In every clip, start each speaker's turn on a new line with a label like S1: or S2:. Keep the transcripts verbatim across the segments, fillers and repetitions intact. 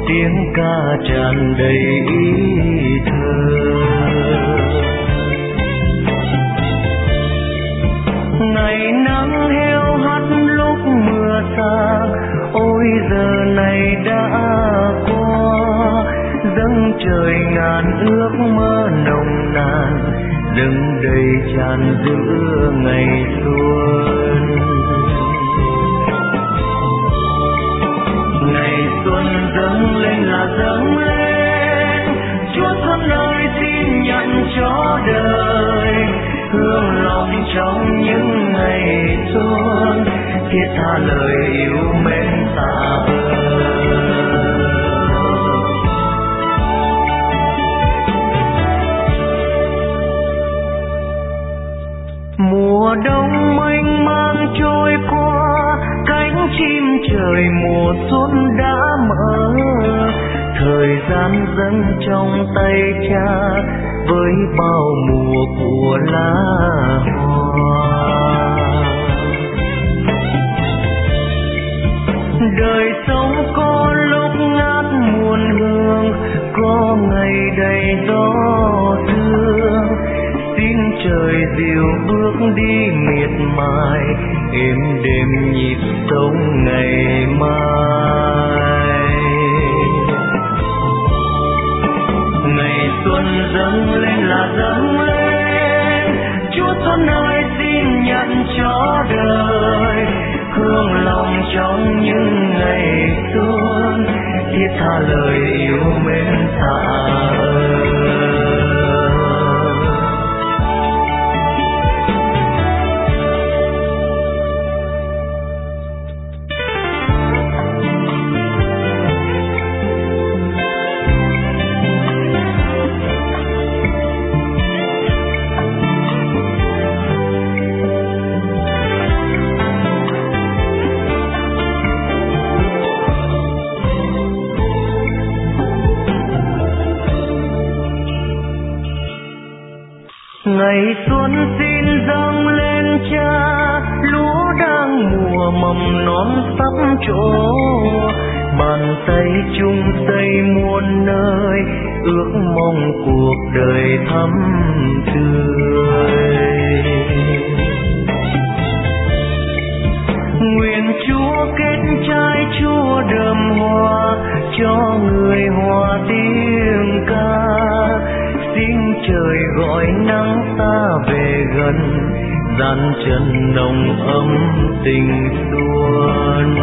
S1: tiếng ca tràn đầy ý thơ. Ngày nắng heo hắt lúc mưa xa, ôi giờ này đã qua, dâng trời ngàn ước mơ nồng nàn, đừng đầy tràn giữa ngày xuân. Ngày xuân dâng lên là dâng lên, Chúa Xuân ơi xin nhận cho đời, hương lòng trong những ngày xuân, thiết tha lời yêu mến tạ ơn. Mùa đông mênh mang trôi qua, cánh chim trời mùa xuân đã mở, thời gian dâng trong tay Cha với bao mùa của lá hoa. Đời sống có lúc ngát muôn hương, có ngày đầy gió sương, xin trời dịu bước đi miệt mài, êm đêm nhịp sống ngày mai. Ngày xuân dâng lên là dâng lên, Chúa Xuân ơi xin nhận cho đời, hương lòng trong những ngày xuân, thiết tha lời yêu mến tạ ơn. Ngày xuân xin dâng lên Cha, lúa đang mùa mầm non sắp trổ, bàn tay chung xây muôn nơi, ước mong cuộc đời thắm tươi. Nguyện Chúa kết trái Chúa đơm hoa, cho người hòa tiếng ca, xin trời gọi nắng ta về gần, dàn chân nồng ấm tình xuân.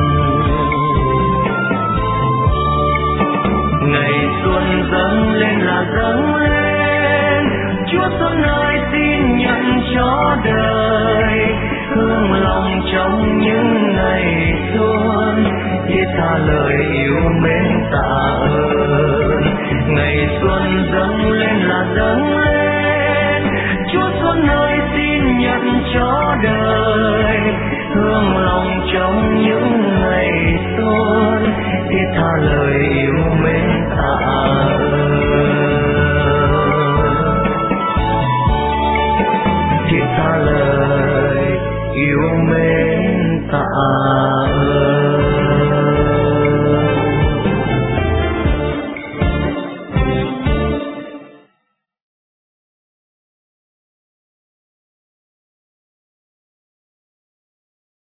S1: Ngày xuân dâng lên là dâng lên, Chúa Xuân ơi xin nhận cho đời, hương lòng trong những ngày xuân, thiết tha lời yêu mến tạ ơn. Ngày xuân dâng lên là dâng lên, Chúa Xuân ơi xin nhận cho đời, hương lòng trong những ngày xuân, thiết tha lời yêu mến tạ ơn. Thiết tha lời yêu mến tạ ơn.